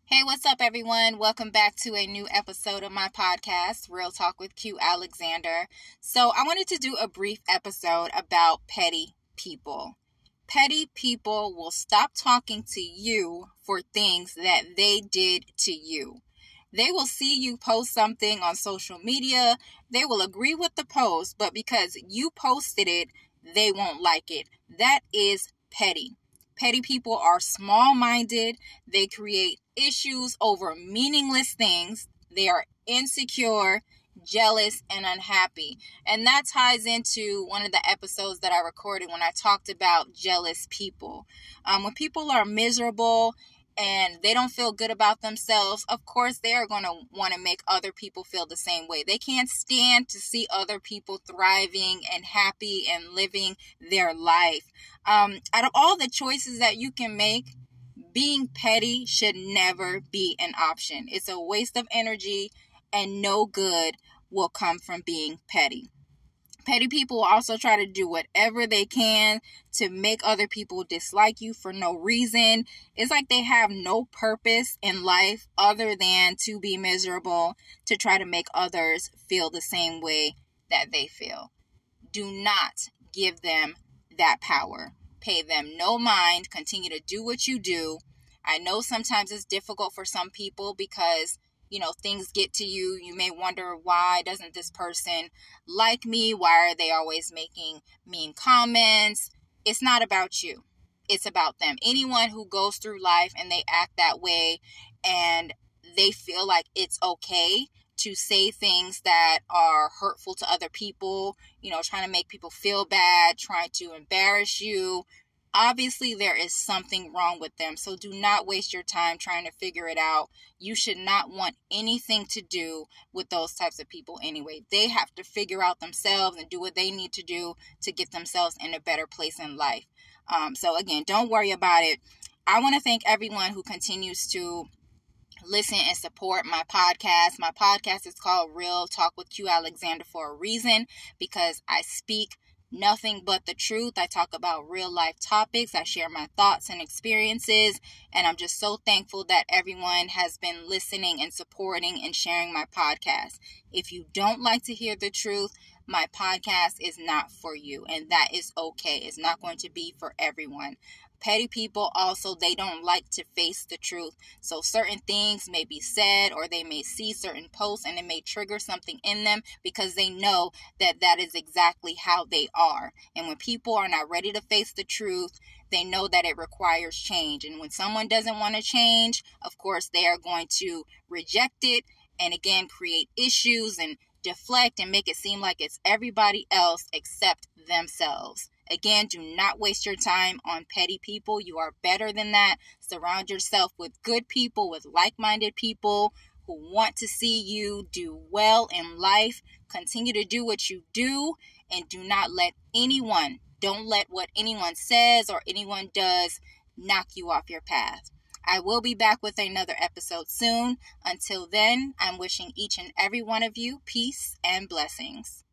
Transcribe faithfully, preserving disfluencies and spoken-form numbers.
Hey, what's up, everyone? Welcome back to a new episode of my podcast, Real Talk with Q Alexander. So, I wanted to do a brief episode about petty people. Petty people will stop talking to you for things that they did to you. They will see you post something on social media, they will agree with the post, but because you posted it, they won't like it. That is petty. Petty people are small-minded. They create issues over meaningless things. They are insecure, jealous, and unhappy. And that ties into one of the episodes that I recorded when I talked about jealous people. Um, when people are miserable and they don't feel good about themselves, of course they are going to want to make other people feel the same way. They can't stand to see other people thriving and happy and living their life. Um, out of all the choices that you can make, being petty should never be an option. It's a waste of energy, and no good will come from being petty. Petty people will also try to do whatever they can to make other people dislike you for no reason. It's like they have no purpose in life other than to be miserable, to try to make others feel the same way that they feel. Do not give them that power. Pay them no mind. Continue to do what you do. I know sometimes it's difficult for some people because you know, things get to you. You may wonder, why doesn't this person like me? Why are they always making mean comments? It's not about you. It's about them. Anyone who goes through life and they act that way and they feel like it's okay to say things that are hurtful to other people, you know, trying to make people feel bad, trying to embarrass you, obviously there is something wrong with them. So do not waste your time trying to figure it out. You should not want anything to do with those types of people anyway. They have to figure out themselves and do what they need to do to get themselves in a better place in life. Um, so again, don't worry about it. I want to thank everyone who continues to listen and support my podcast. My podcast is called Real Talk with Q Alexander for a reason, because I speak nothing but the truth. I talk about real life topics. I share my thoughts and experiences. And I'm just so thankful that everyone has been listening and supporting and sharing my podcast. If you don't like to hear the truth, my podcast is not for you. And that is okay. It's not going to be for everyone. Petty people also, they don't like to face the truth. So certain things may be said, or they may see certain posts and it may trigger something in them because they know that that is exactly how they are. And when people are not ready to face the truth, they know that it requires change. And when someone doesn't want to change, of course, they are going to reject it and again create issues and deflect and make it seem like it's everybody else except themselves. Again, do not waste your time on petty people. You are better than that. Surround yourself with good people, with like-minded people who want to see you do well in life. Continue to do what you do and do not let anyone, don't let what anyone says or anyone does knock you off your path. I will be back with another episode soon. Until then, I'm wishing each and every one of you peace and blessings.